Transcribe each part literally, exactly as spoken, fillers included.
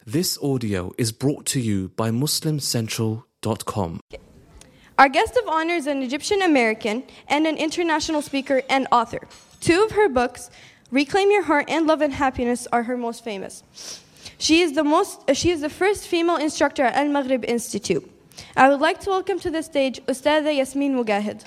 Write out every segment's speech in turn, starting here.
This audio is brought to you by Muslim Central dot com. Our guest of honor is an Egyptian American and an international speaker and author. Two of her books, Reclaim Your Heart and Love and Happiness, are her most famous. She is the most. Uh, she is the first female instructor at Al Maghrib Institute. I would like to welcome to the stage Ustadha Yasmin Mujahid.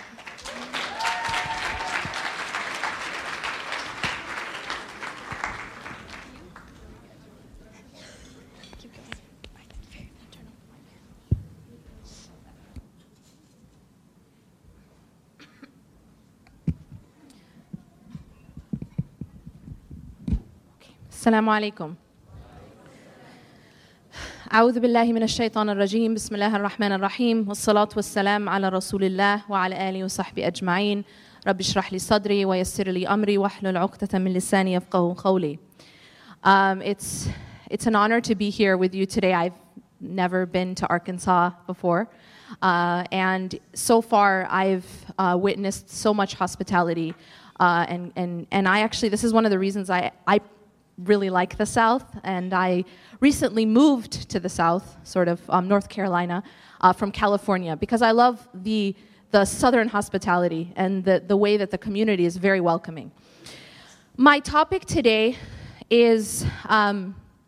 السلام عليكم. أعوذ بالله من الشيطان الرجيم. بسم الله الرحمن الرحيم والصلاة والسلام على رسول الله وعلى آله وصحبه أجمعين. رب اشرح لي صدري ويسر لي أمري واحلل عقدة من لساني يفقهوا قولي. Um, it's it's an honor to be here with you today. I've never been to Arkansas before, uh, and so far I've uh, witnessed so much hospitality, uh, and and and I actually this is one of the reasons I I. really like the South, and I recently moved to the South, sort of um, North Carolina, uh, from California, because I love the the Southern hospitality and the, the way that the community is very welcoming. My topic today is um,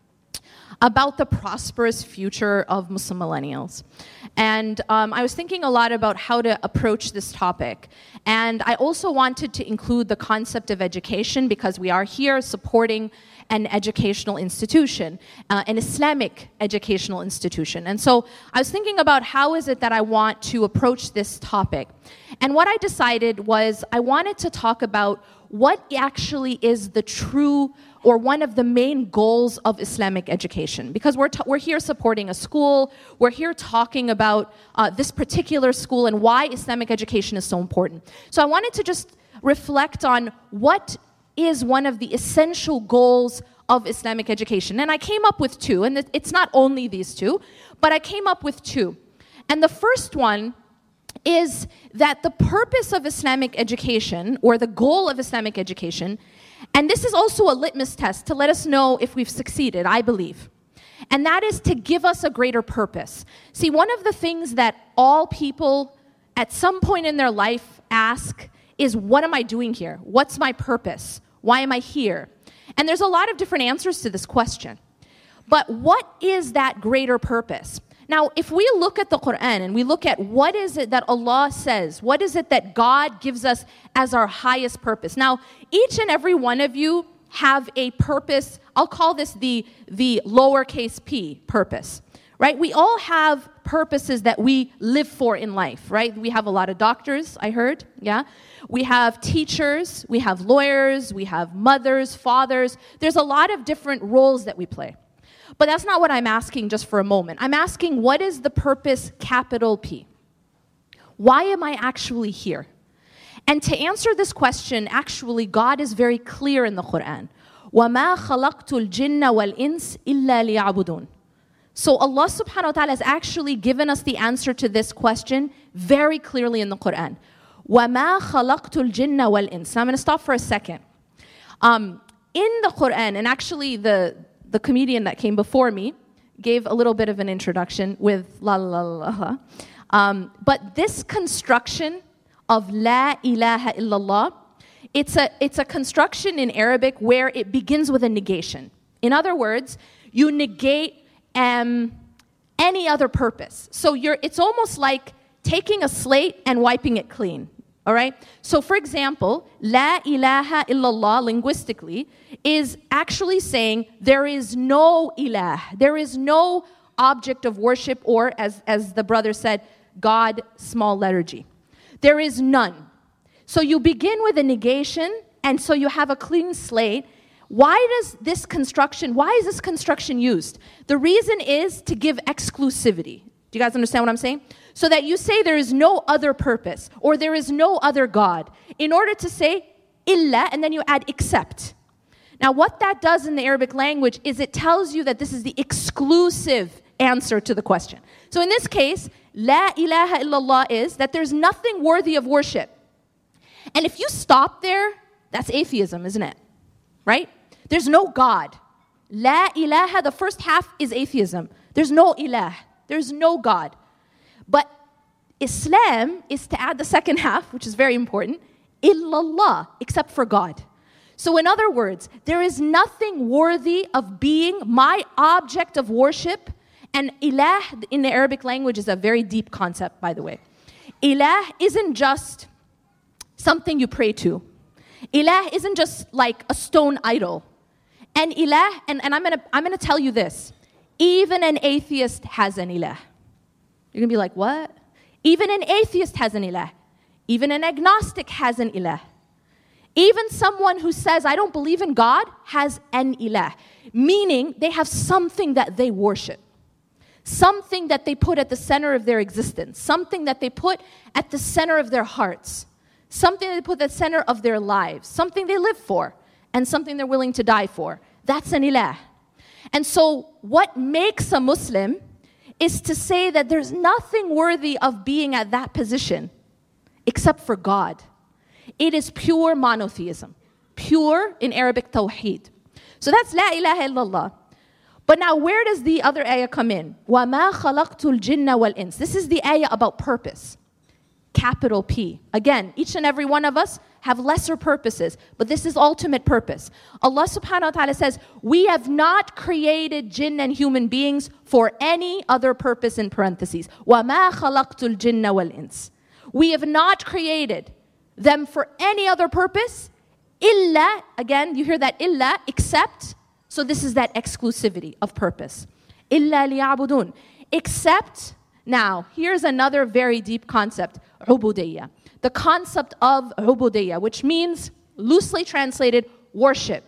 about the prosperous future of Muslim millennials. And um, I was thinking a lot about how to approach this topic. And I also wanted to include the concept of education, because we are here supporting an educational institution, uh, an Islamic educational institution. And so I was thinking about how is it that I want to approach this topic. And what I decided was I wanted to talk about what actually is the true or one of the main goals of Islamic education. Because we're, t- we're here supporting a school, we're here talking about uh, this particular school and why Islamic education is so important. So I wanted to just reflect on what is one of the essential goals of Islamic education. And I came up with two, and it's not only these two, but I came up with two. And the first one is that the purpose of Islamic education, or the goal of Islamic education, and this is also a litmus test to let us know if we've succeeded, I believe, and that is to give us a greater purpose. See, one of the things that all people at some point in their life ask is, what am I doing here? What's my purpose? Why am I here? And there's a lot of different answers to this question. But what is that greater purpose? Now, if we look at the Quran and we look at what is it that Allah says, what is it that God gives us as our highest purpose? Now, each and every one of you have a purpose. I'll call this the, the lowercase p purpose, right? We all have purposes that we live for in life, right? We have a lot of doctors, I heard, yeah? We have teachers, we have lawyers, we have mothers, fathers. There's a lot of different roles that we play. But that's not what I'm asking just for a moment. I'm asking, what is the purpose, capital P? Why am I actually here? And to answer this question, actually, God is very clear in the Quran. وَمَا خَلَقْتُ الْجِنَّ وَالْإِنسِ إِلَّا لِيَعْبُدُونَ. So Allah subhanahu wa ta'ala has actually given us the answer to this question very clearly in the Quran. وَمَا خَلَقْتُ الْجِنَّ وَالْإِنسِ. Now I'm going to stop for a second. Um, in the Quran, and actually the, the comedian that came before me gave a little bit of an introduction with la la la la. Um, but this construction of La ilaha illallah, it's a, it's a construction in Arabic where it begins with a negation. In other words, you negate Um, any other purpose. So you're, it's almost like taking a slate and wiping it clean, all right? So for example, La ilaha illallah linguistically is actually saying there is no ilah, there is no object of worship, or as, as the brother said, God, small letter G. There is none. So you begin with a negation, and so you have a clean slate. Why does this construction, why is this construction used? The reason is to give exclusivity. Do you guys understand what I'm saying? So that you say there is no other purpose, or there is no other God, in order to say illa, and then you add except. Now what that does in the Arabic language is it tells you that this is the exclusive answer to the question. So in this case, La ilaha illallah is that there's nothing worthy of worship. And if you stop there, that's atheism, isn't it? Right? There's no God. La ilaha, the first half is atheism. There's no ilah. There's no God. But Islam is to add the second half, which is very important, illallah, except for God. So in other words, there is nothing worthy of being my object of worship. And ilah in the Arabic language is a very deep concept, by the way. Ilah isn't just something you pray to. Ilah isn't just like a stone idol. And ilah, and, and I'm gonna I'm gonna tell you this, even an atheist has an ilah. You're gonna be like, what? Even an atheist has an ilah. Even an agnostic has an ilah. Even someone who says, I don't believe in God, has an ilah. Meaning, they have something that they worship. Something that they put at the center of their existence. Something that they put at the center of their hearts. Something they put at the center of their lives. Something they live for. And something they're willing to die for. That's an ilah. And so, what makes a Muslim is to say that there's nothing worthy of being at that position except for God. It is pure monotheism. Pure in Arabic tawheed. So that's la ilaha illallah. But now where does the other ayah come in? وَمَا خَلَقْتُ الْجِنَّ وَالْإِنسِ. This is the ayah about purpose. Capital P. Again, each and every one of us have lesser purposes, but this is ultimate purpose. Allah subhanahu wa ta'ala says, we have not created jinn and human beings for any other purpose, in parentheses. وَمَا خَلَقْتُ الْجِنَّ وَالْإِنسِ. We have not created them for any other purpose, illa, again, you hear that illa, except, so this is that exclusivity of purpose. Illa liya'budun. Except, now, here's another very deep concept, ubudiyya. The concept of ubudiyya, which means, loosely translated, worship.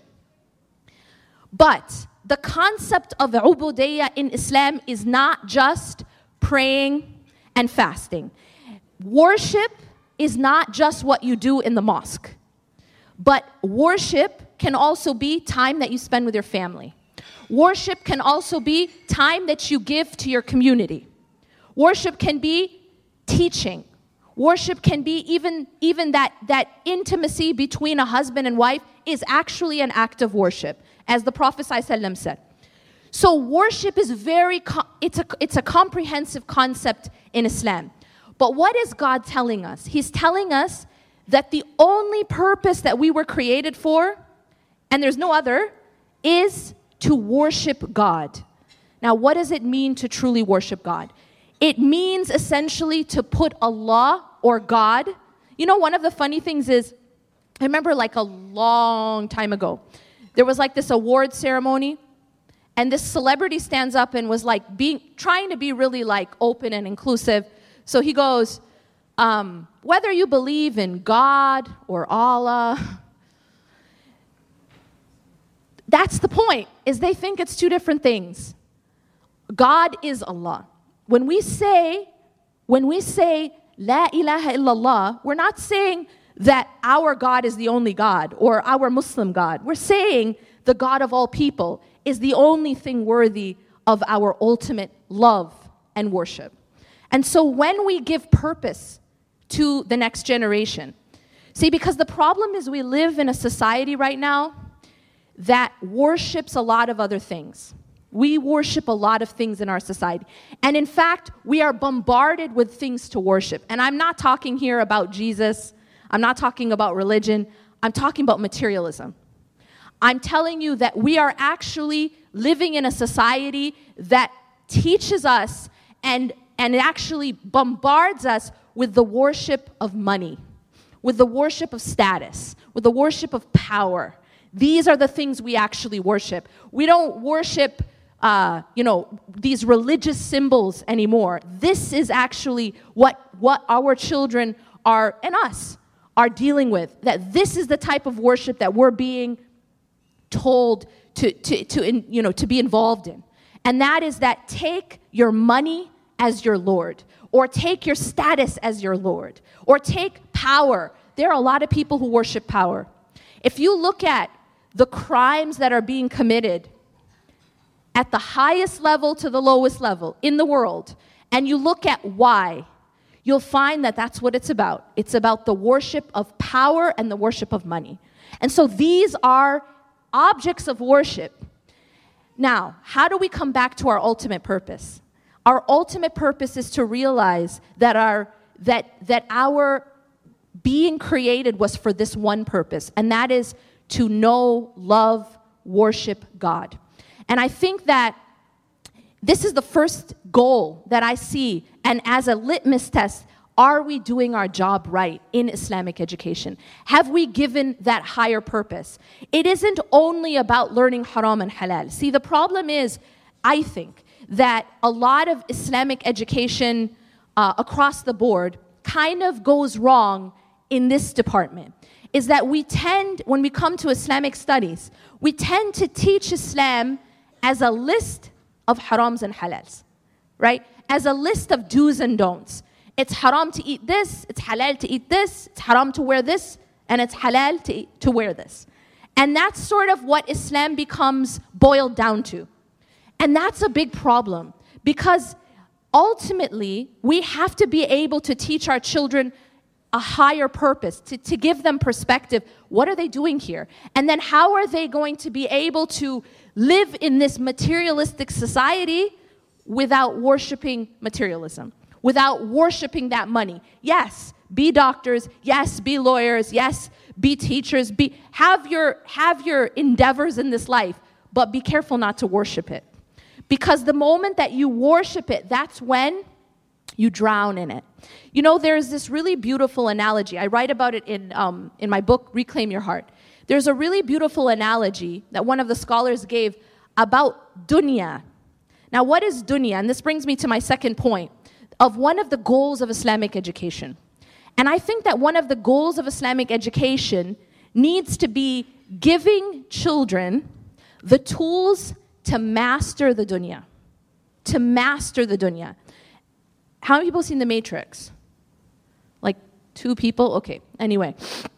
But the concept of ubudiyya in Islam is not just praying and fasting. Worship is not just what you do in the mosque. But worship can also be time that you spend with your family. Worship can also be time that you give to your community. Worship can be teaching. Worship can be even, even that, that intimacy between a husband and wife is actually an act of worship, as the Prophet ﷺ said. So worship is very, it's a, it's a comprehensive concept in Islam. But what is God telling us? He's telling us that the only purpose that we were created for, and there's no other, is to worship God. Now, what does it mean to truly worship God? It means essentially to put Allah or God. You know, one of the funny things is, I remember like a long time ago, there was like this award ceremony, and this celebrity stands up and was like being, trying to be really like open and inclusive. So he goes, um, whether you believe in God or Allah, that's the point, is they think it's two different things. God is Allah. When we say, when we say La ilaha illallah, we're not saying that our God is the only God or our Muslim God. We're saying the God of all people is the only thing worthy of our ultimate love and worship. And so when we give purpose to the next generation, see, because the problem is we live in a society right now that worships a lot of other things. We worship a lot of things in our society. And in fact, we are bombarded with things to worship. And I'm not talking here about Jesus. I'm not talking about religion. I'm talking about materialism. I'm telling you that we are actually living in a society that teaches us and, and it actually bombards us with the worship of money, with the worship of status, with the worship of power. These are the things we actually worship. We don't worship Uh, you know, these religious symbols anymore. This is actually what, what our children are, and us, are dealing with. That this is the type of worship that we're being told to, to, to in, you know, to be involved in. And that is that take your money as your Lord, or take your status as your Lord, or take power. There are a lot of people who worship power. If you look at the crimes that are being committed at the highest level to the lowest level in the world, and you look at why, you'll find that that's what it's about. It's about the worship of power and the worship of money. And so these are objects of worship. Now, how do we come back to our ultimate purpose? Our ultimate purpose is to realize that our that that our being created was for this one purpose, and that is to know, love, worship God. And I think that this is the first goal that I see, and as a litmus test, are we doing our job right in Islamic education? Have we given that higher purpose? It isn't only about learning haram and halal. See, the problem is, I think, that a lot of Islamic education uh, across the board kind of goes wrong in this department, is that we tend, when we come to Islamic studies, we tend to teach Islam as a list of harams and halals, right? As a list of do's and don'ts. It's haram to eat this, it's halal to eat this, it's haram to wear this, and it's halal to, eat, to wear this. And that's sort of what Islam becomes boiled down to. And that's a big problem, because ultimately, we have to be able to teach our children a higher purpose, to, to give them perspective. What are they doing here? And then how are they going to be able to live in this materialistic society without worshiping materialism, without worshiping that money? Yes, be doctors. Yes, be lawyers. Yes, be teachers. Be, have your, have your endeavors in this life, but be careful not to worship it. Because the moment that you worship it, that's when you drown in it. You know, there's this really beautiful analogy. I write about it in, um, in my book, Reclaim Your Heart. There's a really beautiful analogy that one of the scholars gave about dunya. Now, what is dunya? And this brings me to my second point of one of the goals of Islamic education. And I think that one of the goals of Islamic education needs to be giving children the tools to master the dunya. To master the dunya. How many people have seen The Matrix? Like two people? Okay, anyway.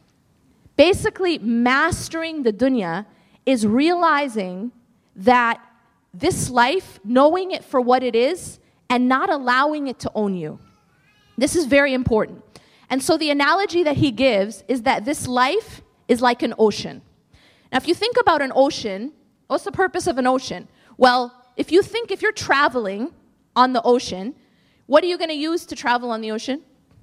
Basically, mastering the dunya is realizing that this life, knowing it for what it is, and not allowing it to own you. This is very important. And so the analogy that he gives is that this life is like an ocean. Now, if you think about an ocean, what's the purpose of an ocean? Well, if you think, if you're traveling on the ocean, what are you going to use to travel on the ocean?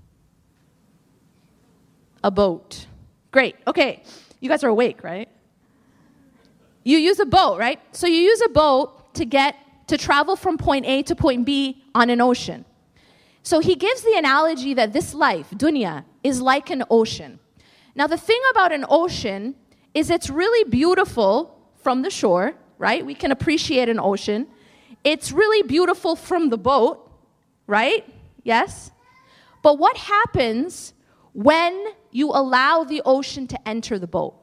A boat. Great. Okay. You guys are awake, right? You use a boat, right? So you use a boat to get to travel from point A to point B on an ocean. So he gives the analogy that this life, dunya, is like an ocean. Now, the thing about an ocean is it's really beautiful from the shore, right? We can appreciate an ocean. It's really beautiful from the boat, right? Yes? But what happens when you allow the ocean to enter the boat?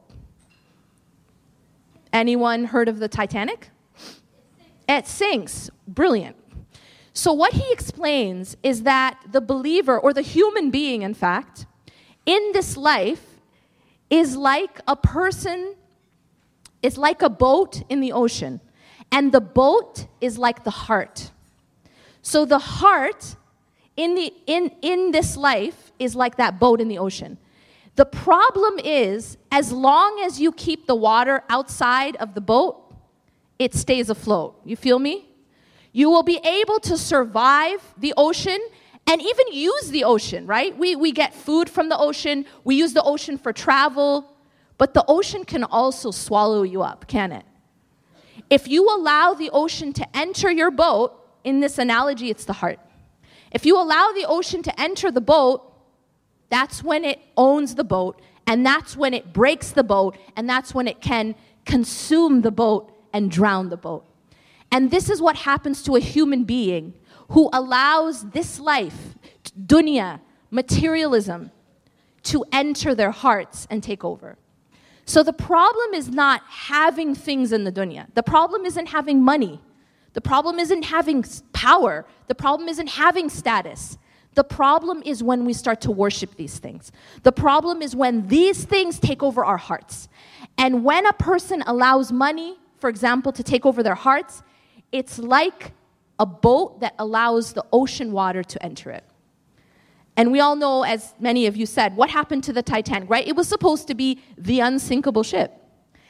Anyone heard of the Titanic? It sinks. Brilliant. So what he explains is that the believer, or the human being, in fact, in this life is like a person, is like a boat in the ocean. And the boat is like the heart. So the heart in, the, in, in this life is like that boat in the ocean. The problem is, as long as you keep the water outside of the boat, it stays afloat. You feel me? You will be able to survive the ocean and even use the ocean, right? We, we get food from the ocean. We use the ocean for travel. But the ocean can also swallow you up, can it? If you allow the ocean to enter your boat, in this analogy, it's the heart. If you allow the ocean to enter the boat, that's when it owns the boat, and that's when it breaks the boat, and that's when it can consume the boat and drown the boat. And this is what happens to a human being who allows this life, dunya, materialism, to enter their hearts and take over. So the problem is not having things in the dunya. The problem isn't having money. The problem isn't having power. The problem isn't having status. The problem is when we start to worship these things. The problem is when these things take over our hearts. And when a person allows money, for example, to take over their hearts, it's like a boat that allows the ocean water to enter it. And we all know, as many of you said, what happened to the Titanic, right? It was supposed to be the unsinkable ship.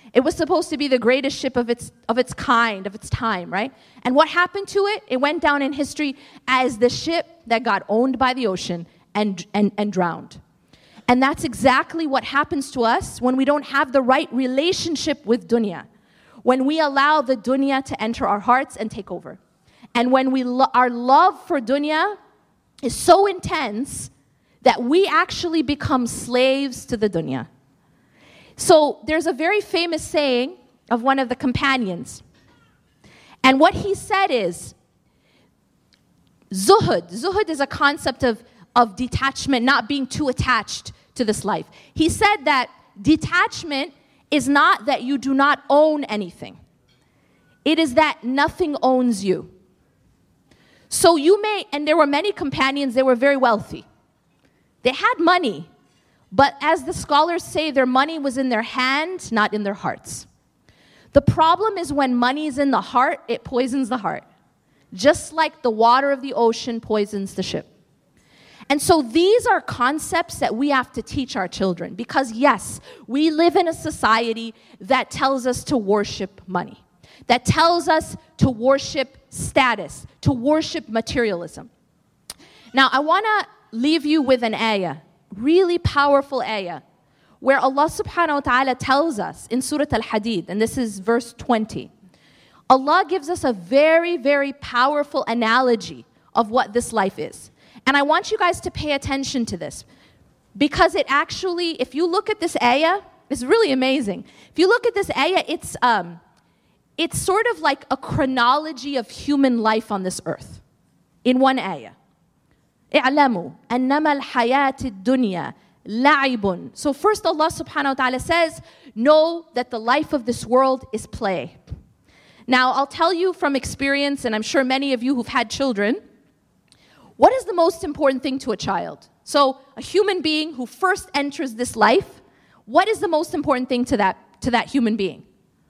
It was supposed to be the greatest ship of its, of its kind, of its time, right? And what happened to it? It went down in history as the ship that got owned by the ocean and, and, and drowned. And that's exactly what happens to us when we don't have the right relationship with dunya. When we allow the dunya to enter our hearts and take over. And when we lo- our love for dunya is so intense that we actually become slaves to the dunya. So there's a very famous saying of one of the companions. And what he said is, zuhud. Zuhud is a concept of, of detachment, not being too attached to this life. He said that detachment is not that you do not own anything. It is that nothing owns you. So you may, and there were many companions, they were very wealthy. They had money. But as the scholars say, their money was in their hand, not in their hearts. The problem is when money is in the heart, it poisons the heart. Just like the water of the ocean poisons the ship. And so these are concepts that we have to teach our children. Because yes, we live in a society that tells us to worship money. That tells us to worship status, to worship materialism. Now I want to leave you with an ayah. Really powerful ayah, where Allah subhanahu wa ta'ala tells us in Surah Al-Hadid, and this is verse twenty, Allah gives us a very, very powerful analogy of what this life is. And I want you guys to pay attention to this, because it actually, if you look at this ayah, it's really amazing. If you look at this ayah, it's, um, it's sort of like a chronology of human life on this earth in one ayah. اعلموا أنما الحياة الدنيا لعب. So first Allah subhanahu wa ta'ala says, know that the life of this world is play. Now I'll tell you from experience, and I'm sure many of you who've had children, what is the most important thing to a child? So a human being who first enters this life, what is the most important thing to that, to that human being?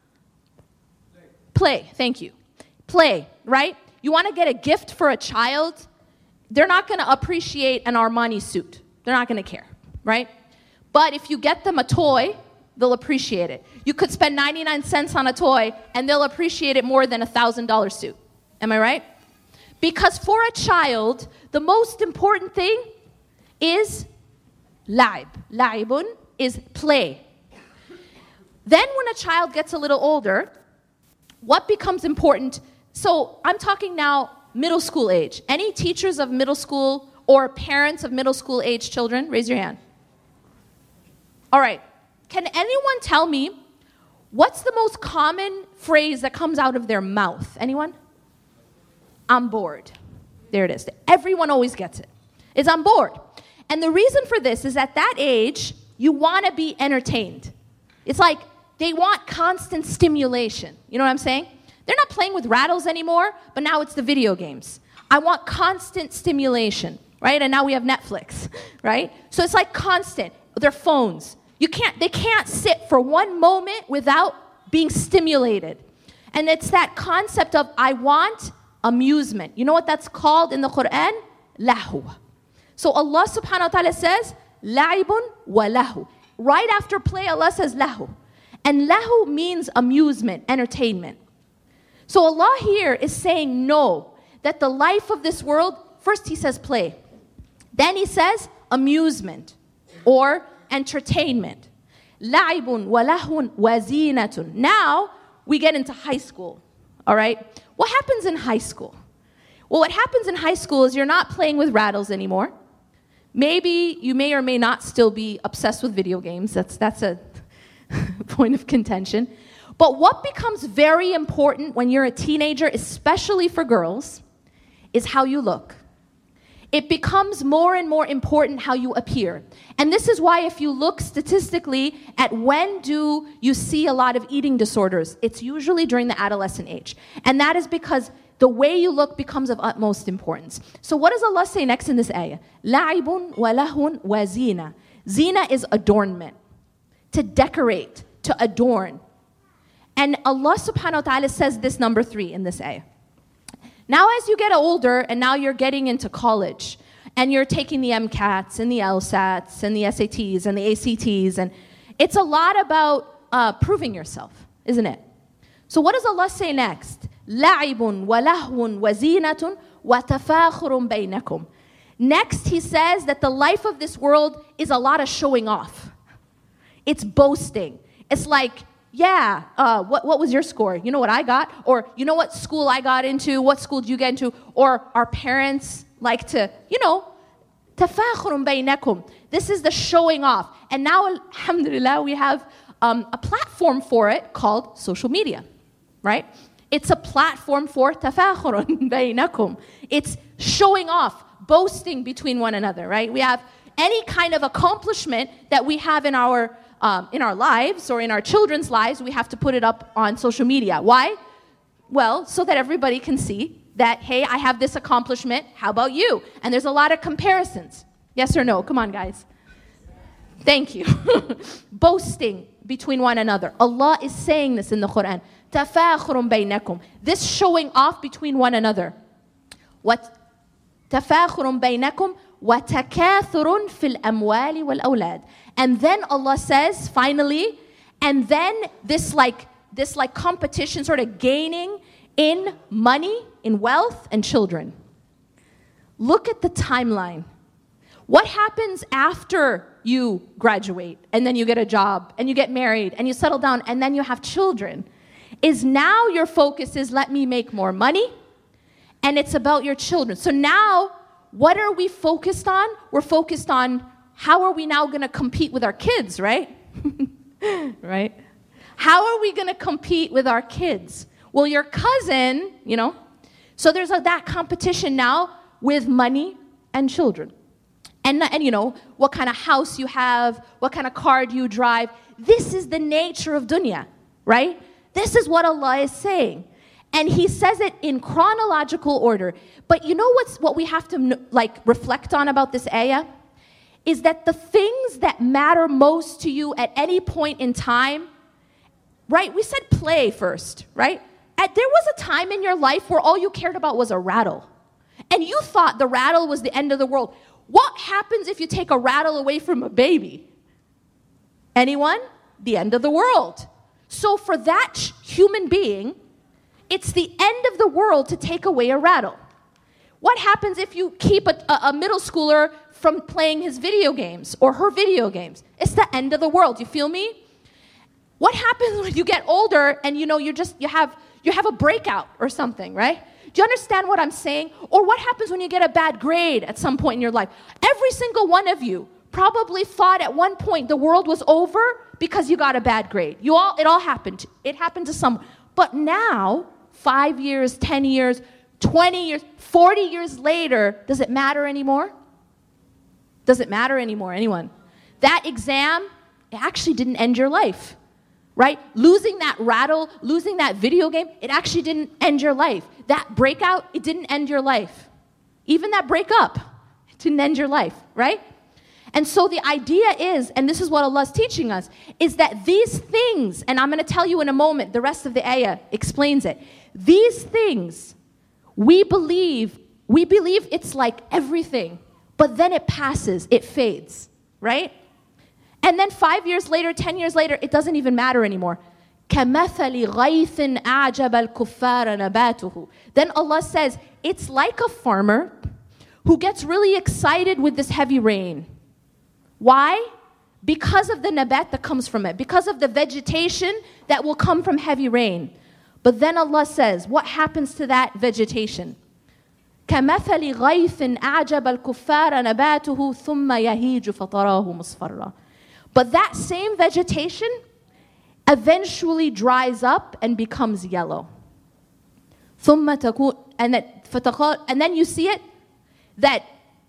Play. Play, thank you. Play, right? You want to get a gift for a child? They're not going to appreciate an Armani suit. They're not going to care, right? But if you get them a toy, they'll appreciate it. You could spend ninety-nine cents on a toy, and they'll appreciate it more than a one thousand dollars suit. Am I right? Because for a child, the most important thing is la'ib. La'ibun is play. Then when a child gets a little older, what becomes important? So I'm talking now middle school age. Any teachers of middle school or parents of middle school age children? Raise your hand. All right. Can anyone tell me what's the most common phrase that comes out of their mouth? Anyone? I'm bored. There it is. Everyone always gets it. It's I'm bored. And the reason for this is at that age, you want to be entertained. It's like they want constant stimulation. You know what I'm saying? They're not playing with rattles anymore, but now it's the video games. I want constant stimulation, right? And now we have Netflix, right? So it's like constant. Their phones. You can't, they can't sit for one moment without being stimulated. And it's that concept of I want amusement. You know what that's called in the Quran? Lahu. So Allah subhanahu wa ta'ala says, la'ibun wa lahu. Right after play, Allah says lahu. And lahu means amusement, entertainment. So Allah here is saying no, that the life of this world, first he says play. Then he says amusement or entertainment. La'ibun wa lahun wa zinatun. Now we get into high school, all right? What happens in high school? Well, what happens in high school is you're not playing with rattles anymore. Maybe you may or may not still be obsessed with video games. That's, that's a point of contention. But what becomes very important when you're a teenager, especially for girls, is how you look. It becomes more and more important how you appear. And this is why if you look statistically at when do you see a lot of eating disorders, it's usually during the adolescent age. And that is because the way you look becomes of utmost importance. So what does Allah say next in this ayah? لَعِبٌ وَلَهٌ وَزِينَةٌ. Zina is adornment, to decorate, to adorn. And Allah subhanahu wa ta'ala says this number three in this ayah. Now as you get older and now you're getting into college and you're taking the MCATs and the LSATs and the S A Ts and the A C Ts, and it's a lot about uh, proving yourself, isn't it? So what does Allah say next? لَعِبٌ وَلَهْوٌ وَزِينَةٌ وَتَفَاخُرٌ بَيْنَكُمْ. Next, he says that the life of this world is a lot of showing off. It's boasting. It's like, yeah, uh, what, what was your score? You know what I got? Or you know what school I got into? What school did you get into? Or our parents like to, you know, تَفَاخُرٌ بَيْنَكُمْ. This is the showing off. And now, alhamdulillah, we have um, a platform for it called social media, right? It's a platform for تَفَاخُرٌ بَيْنَكُمْ. It's showing off, boasting between one another, right? We have any kind of accomplishment that we have in our um, in our lives or in our children's lives, we have to put it up on social media. Why? Well, so that everybody can see that, hey, I have this accomplishment, how about you? And there's a lot of comparisons. Yes or no? Come on, guys. Thank you. Boasting between one another. Allah is saying this in the Quran. تَفَاخُرٌ بَيْنَكُمْ. This showing off between one another. What? تَفَاخُرٌ بَيْنَكُمْ وَتَكَاثُرٌ فِي الْأَمْوَالِ وَالْأَوْلَادِ. And then Allah says, finally, and then this like, this like competition sort of gaining in money, in wealth, and children. Look at the timeline. What happens after you graduate, and then you get a job, and you get married, and you settle down, and then you have children? Is now your focus is let me make more money, and it's about your children. So now, what are we focused on? We're focused on how are we now going to compete with our kids, right? Right? How are we going to compete with our kids? Well, your cousin, you know, so there's a, that competition now with money and children. And, and, you know, what kind of house you have, what kind of car do you drive. This is the nature of dunya, right? This is what Allah is saying. And He says it in chronological order. But you know what's what we have to, like, reflect on about this ayah? Is that the things that matter most to you at any point in time, right? We said play first, right? At, there was a time in your life where all you cared about was a rattle. And you thought the rattle was the end of the world. What happens if you take a rattle away from a baby? Anyone? The end of the world. So for that human being, it's the end of the world to take away a rattle. What happens if you keep a, a, a middle schooler from playing his video games or her video games? It's the end of the world. You feel me? What happens when you get older and you know you just you have you have a breakout or something, right? Do you understand what I'm saying? Or what happens when you get a bad grade at some point in your life? Every single one of you probably thought at one point the world was over because you got a bad grade. You all, it all happened. It happened to someone. But now, five years, ten years, twenty years, forty years later, does it matter anymore? Does it matter anymore, anyone? That exam, it actually didn't end your life. Right? Losing that rattle, losing that video game, it actually didn't end your life. That breakout, it didn't end your life. Even that breakup, it didn't end your life, right? And so the idea is, and this is what Allah is teaching us, is that these things, and I'm going to tell you in a moment, the rest of the ayah explains it. These things, we believe, we believe it's like everything, but then it passes, it fades, right? And then five years later, ten years later, it doesn't even matter anymore. كَمَثَلِ غَيْثٍ أَعْجَبَ الْكُفَّارَ نَبَاتُهُ. Then Allah says, it's like a farmer who gets really excited with this heavy rain. Why? Because of the nabat that comes from it. Because of the vegetation that will come from heavy rain. But then Allah says, what happens to that vegetation? كَمَثَلِ غَيْثٍ أَعْجَبَ الْكُفَّارَ نَبَاتُهُ ثُمَّ يَهِيجُ فَتَرَاهُ مُصْفَرًّا. But that same vegetation eventually dries up and becomes yellow. ثُمَّ تَكُونَ and then, and then you see it, that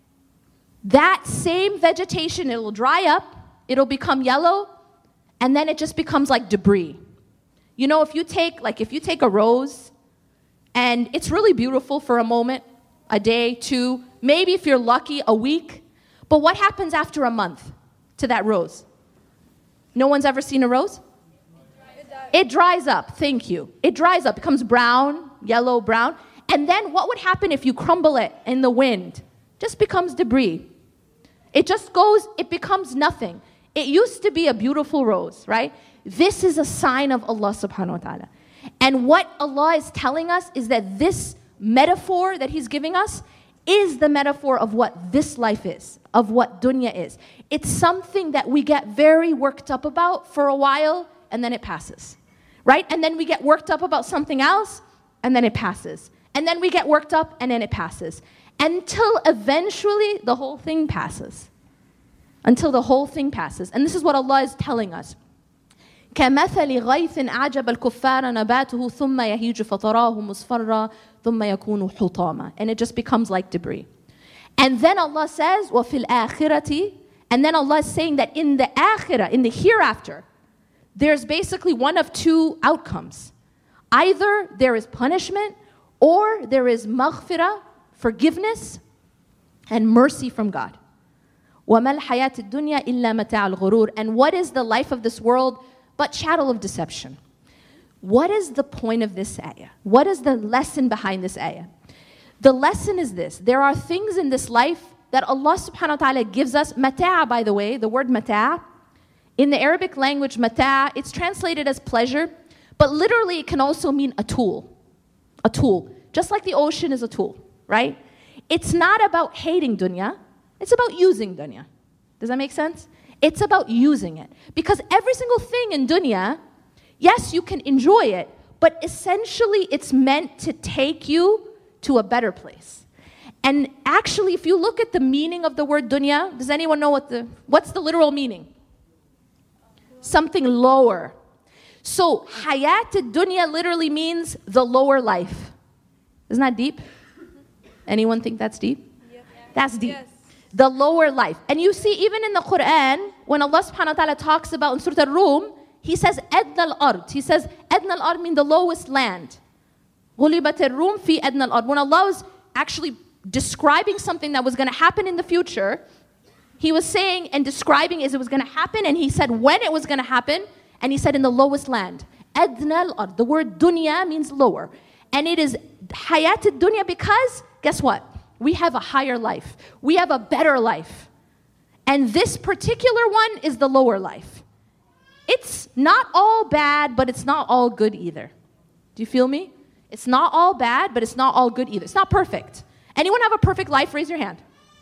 that same vegetation, it'll dry up, it'll become yellow, and then it just becomes like debris. You know, if you take, like if you take a rose, and it's really beautiful for a moment, a day, two, maybe if you're lucky, a week, but what happens after a month to that rose? No one's ever seen a rose? It dries up, thank you. It dries up, becomes brown, yellow, brown. And then what would happen if you crumble it in the wind? Just becomes debris. It just goes, it becomes nothing. It used to be a beautiful rose, right? This is a sign of Allah subhanahu wa ta'ala. And what Allah is telling us is that this metaphor that He's giving us is the metaphor of what this life is, of what dunya is. It's something that we get very worked up about for a while, and then it passes, right? And then we get worked up about something else, and then it passes. And then we get worked up, and then it passes. Until eventually the whole thing passes. Until the whole thing passes. And this is what Allah is telling us. كَمَثَلِ غَيْثٍ أَعْجَبَ الْكُفَّارَ نَبَاتُهُ ثُمَّ يَهِيجُ فَتَرَاهُ مُصْفَرًّا ثُمَّ يَكُونُ حُطَامًا. And it just becomes like debris. And then Allah says, وَفِي الْآخِرَةِ. And then Allah is saying that in the akhirah, in the hereafter, there's basically one of two outcomes. Either there is punishment, or there is maghfirah, forgiveness, and mercy from God. وَمَا الْحَيَاةِ الدُّنْيَا إِلَّا مَتَاعُ الْغُرُورِ. And what is the life of this world but chattel of deception? What is the point of this ayah? What is the lesson behind this ayah? The lesson is this. There are things in this life that Allah subhanahu wa ta'ala gives us. Mata', by the way, the word mata', in the Arabic language, mata', it's translated as pleasure, but literally it can also mean a tool. A tool. Just like the ocean is a tool, right? It's not about hating dunya. It's about using dunya. Does that make sense? It's about using it. Because every single thing in dunya, yes, you can enjoy it, but essentially it's meant to take you to a better place. And actually, if you look at the meaning of the word dunya, does anyone know what the, what's the literal meaning? Something lower. So, hayat dunya literally means the lower life. Isn't that deep? Anyone think that's deep? Yes. That's deep. Yes. The lower life. And you see, even in the Quran, when Allah subhanahu wa ta'ala talks about in Surah Al-Rum, He says, Adna al-ard. He says, Adna al-ard means the lowest land. غُلِبَتِ الرُّومِ فِي أَدْنَى الْأَرْضِ. When Allah was actually describing something that was going to happen in the future, He was saying and describing as it was going to happen, and He said when it was going to happen, and He said in the lowest land. أَدْنَى الْأَرْضِ. The word dunya means lower. And it is hayat dunya because, guess what? We have a higher life. We have a better life. And this particular one is the lower life. It's not all bad, but it's not all good either. Do you feel me? It's not all bad, but it's not all good either. It's not perfect. Anyone have a perfect life? Raise your hand.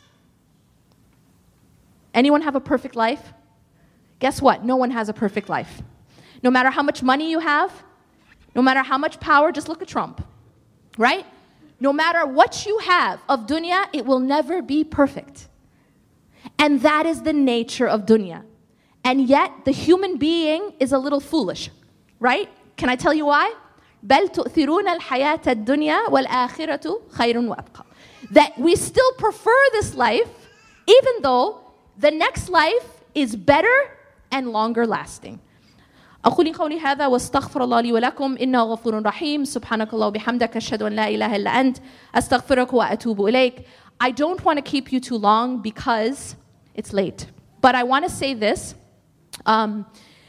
Anyone have a perfect life? Guess what? No one has a perfect life. No matter how much money you have, no matter how much power, just look at Trump, right? No matter what you have of dunya, it will never be perfect. And that is the nature of dunya. And yet, the human being is a little foolish, right? Can I tell you why? بَلْ تُؤْثِرُونَ الْحَيَاةَ الدُّنْيَا وَالْآخِرَةُ خَيْرٌ وَأَبْقَى. That we still prefer this life, even though the next life is better and longer lasting. أقول قولي هذا واستغفر الله لي ولكم إنه غفور رحيم سبحانك الله وبحمدك أشهد أن لا إله إلا أنت أستغفرك وأتوب إليك. I don't want to keep you too long because it's late. But I want to say this. Um,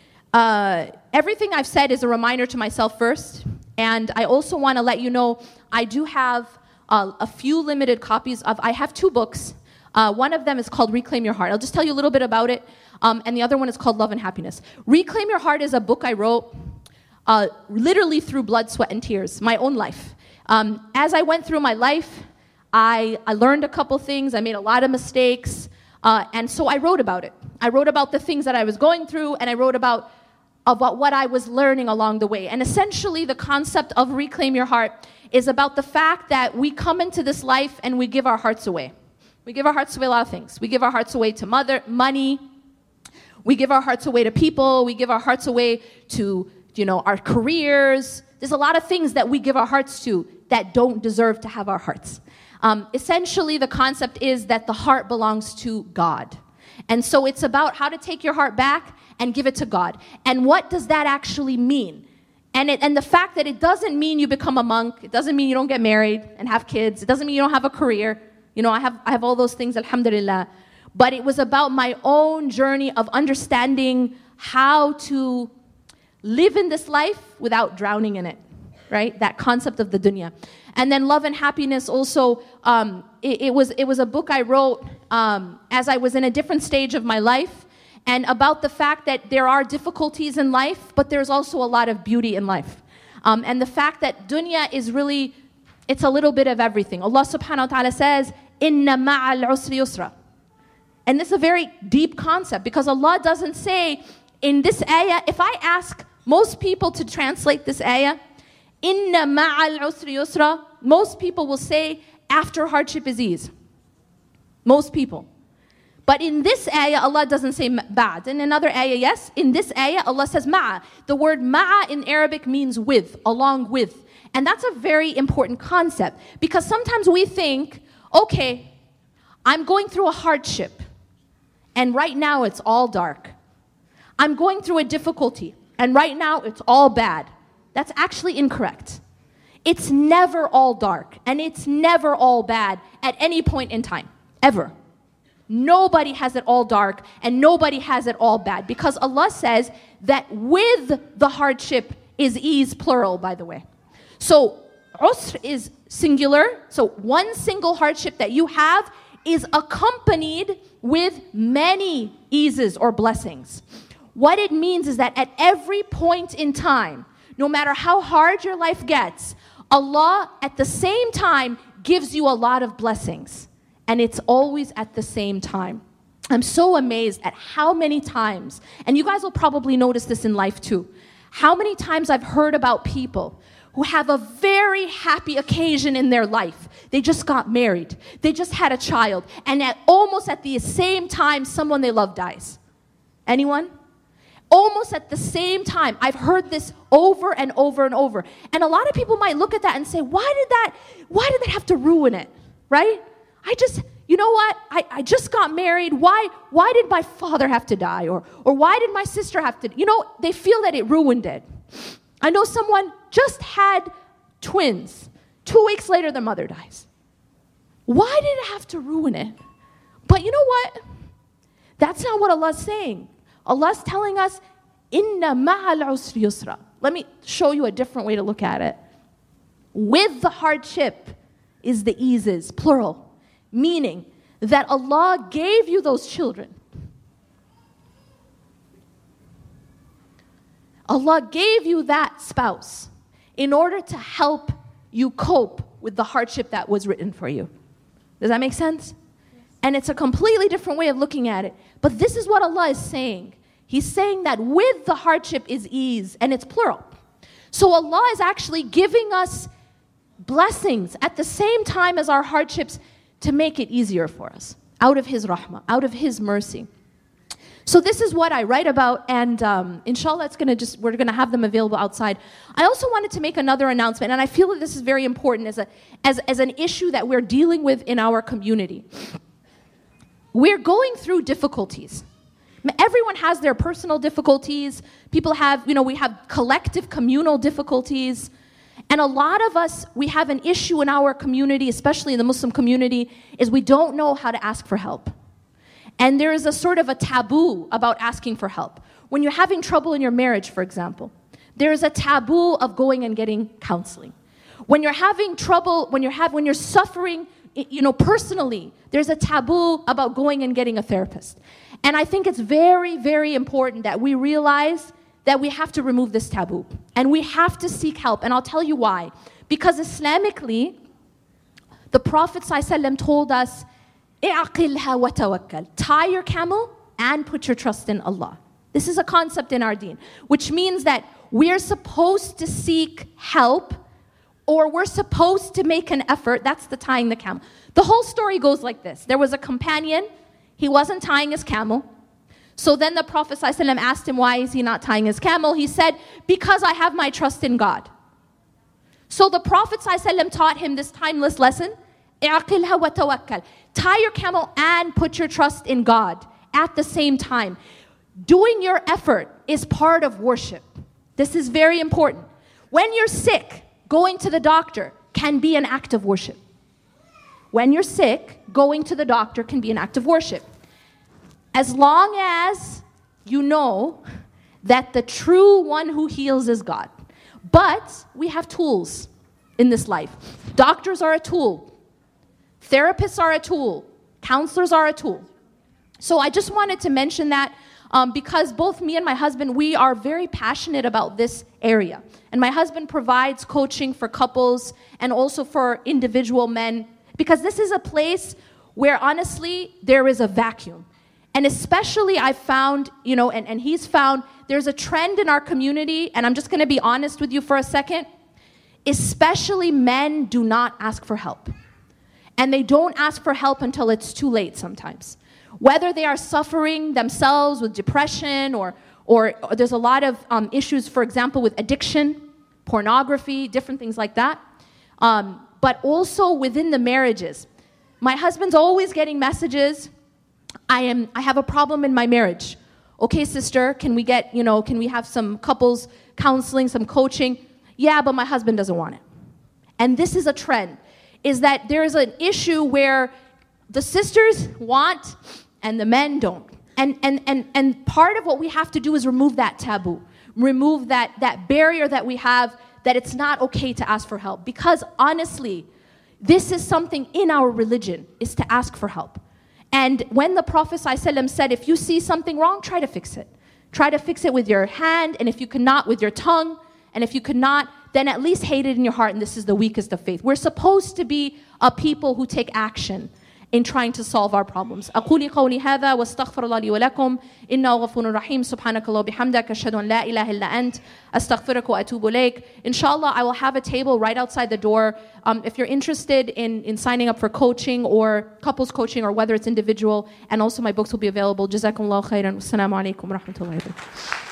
uh, everything I've said is a reminder to myself first. And I also want to let you know I do have uh, a few limited copies of, I have two books. Uh, one of them is called Reclaim Your Heart. I'll just tell you a little bit about it. Um, and the other one is called Love and Happiness. Reclaim Your Heart is a book I wrote uh, literally through blood, sweat, and tears, my own life. Um, as I went through my life, I, I learned a couple things. I made a lot of mistakes. Uh, and so I wrote about it. I wrote about the things that I was going through, and I wrote about, about what I was learning along the way. And essentially, the concept of Reclaim Your Heart is about the fact that we come into this life and we give our hearts away. We give our hearts away a lot of things. We give our hearts away to mother, money. We give our hearts away to people. We give our hearts away to, you know, our careers. There's a lot of things that we give our hearts to that don't deserve to have our hearts. Um, essentially, the concept is that the heart belongs to God. And so it's about how to take your heart back and give it to God. And what does that actually mean? And, it, and the fact that it doesn't mean you become a monk. It doesn't mean you don't get married and have kids. It doesn't mean you don't have a career. You know, I have, I have all those things, alhamdulillah. But it was about my own journey of understanding how to live in this life without drowning in it, right? That concept of the dunya. And then Love and Happiness also, um, it, it, was, it was a book I wrote um, as I was in a different stage of my life. and about the fact that there are difficulties in life, but there's also a lot of beauty in life. Um, and the fact that dunya is really, it's a little bit of everything. Allah subhanahu wa ta'ala says, Inna ma'al usri yusra. And this is a very deep concept because Allah doesn't say in this ayah, if I ask most people to translate this ayah, Inna ma'al usri yusra, most people will say after hardship is ease. Most people. But in this ayah, Allah doesn't say ba'd. In another ayah, yes. In this ayah, Allah says ma'a. The word ma'a in Arabic means with, along with. And that's a very important concept. Because sometimes we think, okay, I'm going through a hardship. And right now it's all dark. I'm going through a difficulty. And right now it's all bad. That's actually incorrect. It's never all dark. And it's never all bad at any point in time. Ever. Nobody has it all dark and nobody has it all bad because Allah says that with the hardship is ease, plural, by the way. So usr is singular. So one single hardship that you have is accompanied with many eases or blessings. What it means is that at every point in time, no matter how hard your life gets, Allah at the same time gives you a lot of blessings. And it's always at the same time. I'm so amazed at how many times, and you guys will probably notice this in life too, how many times I've heard about people who have a very happy occasion in their life. They just got married. They just had a child. And at almost at the same time, someone they love dies. Anyone? Almost at the same time. I've heard this over and over and over. And a lot of people might look at that and say, why did that, why did that have to ruin it? Right? I just, you know what? I, I just got married. Why, why did my father have to die? Or, or why did my sister have to, you know, they feel that it ruined it. I know someone just had twins. Two weeks later, their mother dies. Why did it have to ruin it? But you know what? That's not what Allah's saying. Allah's telling us, Inna ma'al usri yusra. Let me show you a different way to look at it. With the hardship is the eases, plural. Meaning that Allah gave you those children. Allah gave you that spouse in order to help you cope with the hardship that was written for you. Does that make sense? Yes. And it's a completely different way of looking at it. But this is what Allah is saying. He's saying that with the hardship is ease, and it's plural. So Allah is actually giving us blessings at the same time as our hardships to make it easier for us, out of His rahmah, out of His mercy. So this is what I write about, and um, inshallah, it's gonna just we're gonna have them available outside. I also wanted to make another announcement, and I feel that this is very important as a as as an issue that we're dealing with in our community. We're going through difficulties. Everyone has their personal difficulties. People have, you know, we have collective communal difficulties. And a lot of us, we have an issue in our community, especially in the Muslim community, is we don't know how to ask for help. And there is a sort of a taboo about asking for help. When you're having trouble in your marriage, for example, there is a taboo of going and getting counseling. When you're having trouble, when you're have, when you're suffering, you know, personally, there's a taboo about going and getting a therapist. And I think it's very, very important that we realize that we have to remove this taboo. And we have to seek help. And I'll tell you why. Because Islamically, the Prophet ﷺ told us, اعقلها وتوكل. Tie your camel and put your trust in Allah. This is a concept in our deen, which means that we're supposed to seek help, or we're supposed to make an effort. That's the tying the camel. The whole story goes like this. There was a companion. He wasn't tying his camel. So then the Prophet ﷺ asked him, why is he not tying his camel? He said, because I have my trust in God. So the Prophet ﷺ taught him this timeless lesson. اعقلها وتوكل. Tie your camel and put your trust in God at the same time. Doing your effort is part of worship. This is very important. When you're sick, going to the doctor can be an act of worship. When you're sick, going to the doctor can be an act of worship. As long as you know that the true one who heals is God. But we have tools in this life. Doctors are a tool. Therapists are a tool. Counselors are a tool. So I just wanted to mention that. um, because both me and my husband, we are very passionate about this area. And my husband provides coaching for couples and also for individual men, because this is a place where honestly, there is a vacuum. And especially I found, you know, and, and he's found, there's a trend in our community, and I'm just gonna be honest with you for a second, especially men do not ask for help. And they don't ask for help until it's too late sometimes. Whether they are suffering themselves with depression or, or, or there's a lot of um, issues, for example, with addiction, pornography, different things like that. Um, but also within the marriages. My husband's always getting messages, I am, I have a problem in my marriage. Okay, sister, can we get, you know, can we have some couples counseling, some coaching? Yeah, but my husband doesn't want it. And this is a trend, is that there is an issue where the sisters want and the men don't. And, and, and, and part of what we have to do is remove that taboo, remove that, that barrier that we have, that it's not okay to ask for help. Because honestly, this is something in our religion, is to ask for help. And when the Prophet ﷺ said, if you see something wrong, try to fix it. Try to fix it with your hand, and if you cannot, with your tongue. And if you could not, then at least hate it in your heart, and this is the weakest of faith. We're supposed to be a people who take action in trying to solve our problems. أقول قولي هذا واستغفر الله لي ولكم إنه غفور رحيم سبحانك الله وبحمدك أشهد أن لا إله إلا أنت أستغفرك وأتوب إليك. Inshallah, I will have a table right outside the door. Um, if you're interested in, in signing up for coaching or couples coaching or whether it's individual, and also my books will be available. جزاكم الله خيرا والسلام عليكم ورحمة الله وبركاته.